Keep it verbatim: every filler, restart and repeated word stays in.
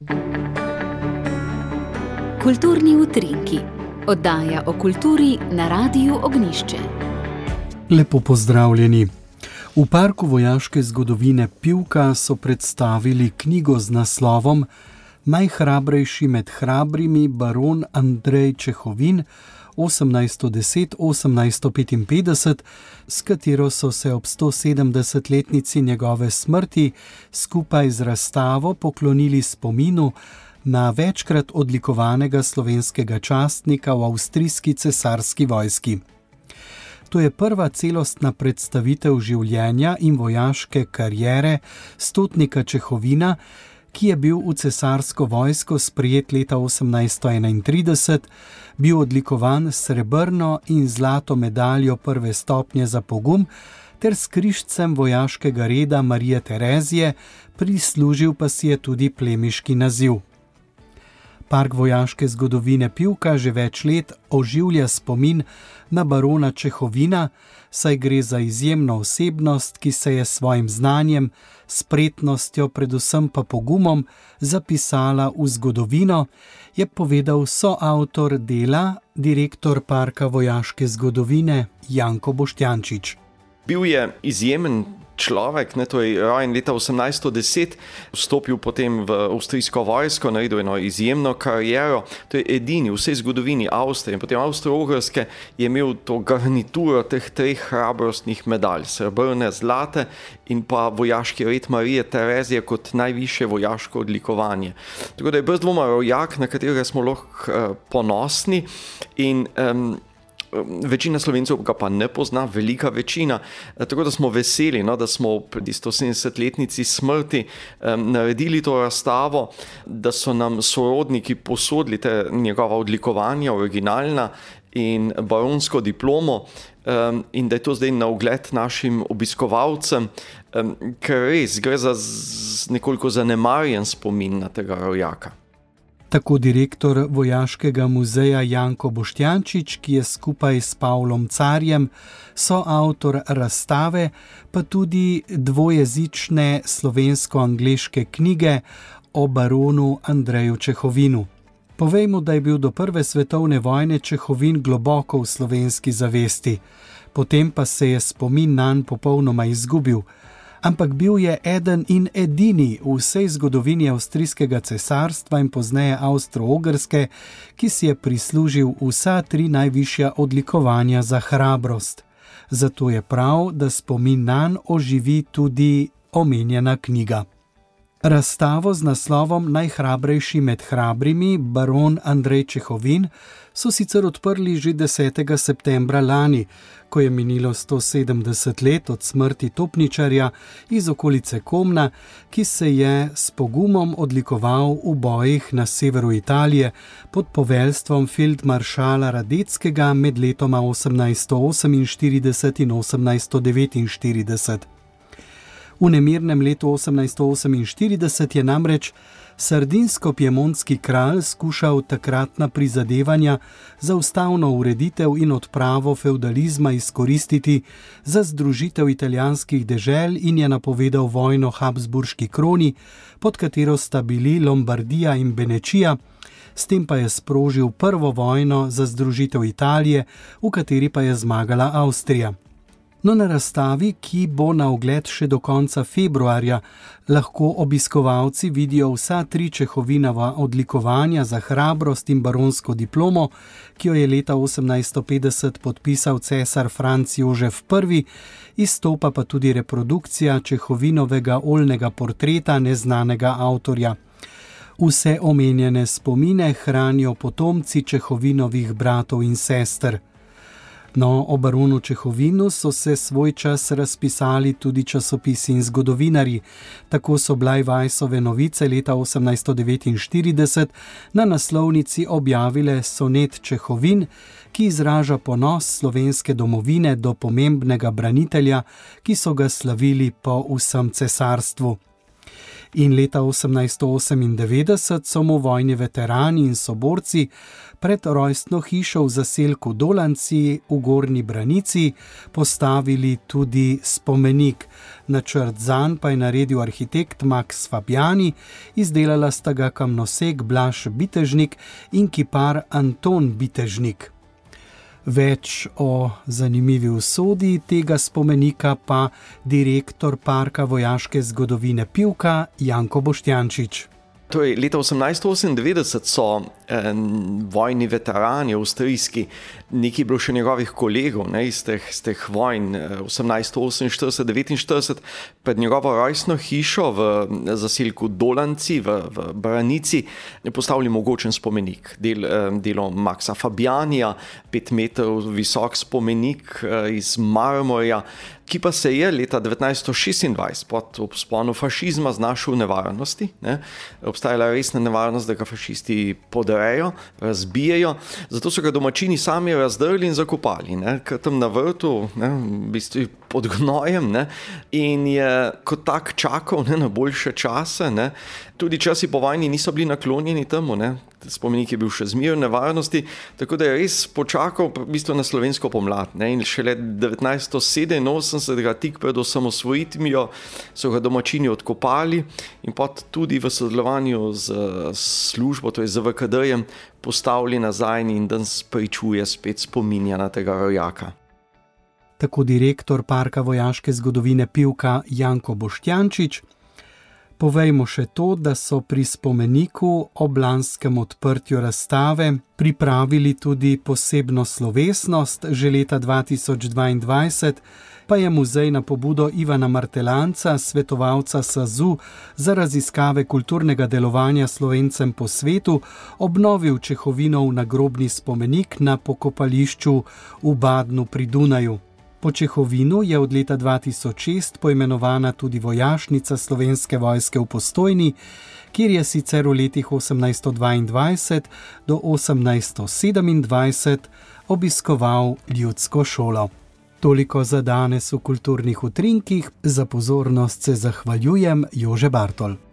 Kulturni utrinki, oddaja o kulturi na Radiu Ognjišče. Lepo pozdravljeni. V Parku vojaške zgodovine Pivka so predstavili knjigo z naslovom Najhrabrejši med hrabrimi baron Andrej Čehovin osemnajststo deset do osemnajststo petinpetdeset, s katero so se ob stosedemdesetletnici njegove smrti skupaj z razstavo poklonili spominu na večkrat odlikovanega slovenskega častnika v avstrijski cesarski vojski. To je prva celostna predstavitev življenja in vojaške kariere stotnika Čehovina, ki je bil v cesarsko vojsko sprejet leta osemnajststo enaintrideset, bil odlikovan s srebrno in zlato medaljo prve stopnje za pogum ter s križcem vojaškega reda Marije Terezije, prislužil pa si je tudi plemiški naziv. Park vojaške zgodovine Pivka že več let oživlja spomin na barona Čehovina, saj gre za izjemno osebnost, ki se je s svojim znanjem, spretnostjo, predvsem pa pogumom, zapisala v zgodovino, je povedal soavtor dela, direktor Parka vojaške zgodovine Janko Boštjančič. Bil je izjemen človek, ne, to je rojen leta osemnajststo deset, vstopil potem v avstrijsko vojsko, naredil eno izjemno kariero, to je edini v vsej zgodovini Avstrije in potem Avstro-Ogrske je imel to garnituro teh treh hrabrostnih medalj, srebrne, zlate in pa vojaški red Marije Terezije kot najvišje vojaško odlikovanje. Tako da je brez dvoma rojak, na katerega smo lahko uh, ponosni in um, večina Slovencev ga pa ne pozna, velika večina, tako da smo veseli, no, da smo pri stosedemdesetletnici smrti um, naredili to razstavo, da so nam sorodniki posodili te njegova odlikovanja, originalna in baronsko diplomo um, in da je to zdaj na ogled našim obiskovalcem, um, ker res gre za z, nekoliko zanemarjen spomin na tega rojaka. Tako direktor Vojaškega muzeja Janko Boštjančič, ki je skupaj s Pavlom Carjem soavtor razstave, pa tudi dvojezične slovensko-angleške knjige o baronu Andreju Čehovinu. Povejmo, da je bil do prve svetovne vojne Čehovin globoko v slovenski zavesti, potem pa se je spomin nanj popolnoma izgubil. Ampak bil je eden in edini v vsej zgodovini avstrijskega cesarstva in pozneje Avstro-Ogrske, ki si je prislužil vsa tri najvišja odlikovanja za hrabrost. Zato je prav, da spomin nanj oživi tudi omenjena knjiga. Razstavo z naslovom Najhrabrejši med hrabrimi baron Andrej Čehovin so sicer odprli že desetega septembra lani, ko je minilo sto sedemdeset let od smrti topničarja iz okolice Komna, ki se je s pogumom odlikoval v bojih na severu Italije pod poveljstvom feldmaršala Radeckega med letoma osemnajststo oseminštirideset in osemnajststo devetinštirideset. V nemirnem letu osemnajststo oseminštirideset je namreč sardinsko-pjemontski kralj skušal takratna prizadevanja za ustavno ureditev in odpravo fevdalizma izkoristiti za združitev italijanskih dežel in je napovedal vojno habsburški kroni, pod katero sta bili Lombardija in Benečija, s tem pa je sprožil prvo vojno za združitev Italije, v kateri pa je zmagala Avstrija. No, na razstavi, ki bo na ogled še do konca februarja, lahko obiskovalci vidijo vsa tri Čehovinova odlikovanja za hrabrost in baronsko diplomo, ki jo je leta osemnajststo petdeset podpisal cesar Franc Jožef prvi, izstopa pa tudi reprodukcija Čehovinovega oljnega portreta neznanega avtorja. Vse omenjene spomine hranijo potomci Čehovinovih bratov in sester. No, o baronu Čehovinu so se svoj čas razpisali tudi časopisi in zgodovinarji. Tako so Blajvajsove novice leta osemnajststo devetinštirideset na naslovnici objavile sonet Čehovin, ki izraža ponos slovenske domovine do pomembnega branitelja, ki so ga slavili po vsem cesarstvu. In leta osemnajststo osemindevetdeset so mu vojni veterani in soborci pred rojstno hišo v zaselku Dolanci v Gornji Branici postavili tudi spomenik. Načrt zanj pa je naredil arhitekt Max Fabiani, izdelala sta ga kamnosek Blaž Bitežnik in kipar Anton Bitežnik. Več o zanimivi usodi tega spomenika pa direktor Parka vojaške zgodovine Pivka Janko Boštjančič. Torej, leta osemnajststo osemindevetdeset so eh, vojni veterani avstrijski, nekaj bilo še njegovih kolegov, ne, iz teh, iz teh vojn osemnajststo oseminštirideset devetinštirideset pred njegovo rojstno hišo v zaselku Dolanci v, v Branici postavili mogočen spomenik. Del, eh, delo Maxa Fabianija, pet metrov visok spomenik eh, iz marmorja, ki pa se je leta devetnajststo šestindvajset pod vzponom fašizma znašel v nevarnosti. Ne. Obstajala resna nevarnost, da ga fašisti podrejo, razbijejo, zato so ga domačini sami razdrli in zakopali, ne, ker tam na vrtu, ne, v bistvu pod gnojem, ne, in je kot tak čakal, ne, na boljše čase. Ne. Tudi časi po vojni niso bili naklonjeni temu, ne. Spomenik je bil še zmeraj v nevarnosti, tako da je res počakal v bistvu na slovensko pomlad. Ne. In šele devetnajststo sedeminosemdeset, tik pred osamosvojitvijo, so ga domačini odkopali in pot tudi v sodelovanju z službo, to je z V K D-jem, postavili nazaj in danes pričuje spet spominja na tega rojaka. Tako direktor Parka vojaške zgodovine Pivka Janko Boštjančič. Povejmo še to, da so pri spomeniku ob lanskem odprtju razstave pripravili tudi posebno slovesnost. Že leta dva tisoč dvaindvajset pa je muzej na pobudo Ivana Martelanca, svetovalca S A Z U za raziskave kulturnega delovanja Slovencem po svetu, obnovil Čehovinov nagrobni spomenik na pokopališču v Badnu pri Dunaju. Po Čehovinu je od leta dva tisoč šest poimenovana tudi vojašnica Slovenske vojske v Postojni, kjer je sicer v letih osemnajststo dvaindvajset do osemnajststo sedemindvajset obiskoval ljudsko šolo. Toliko za danes v kulturnih utrinkih, za pozornost se zahvaljujem Jože Bartol.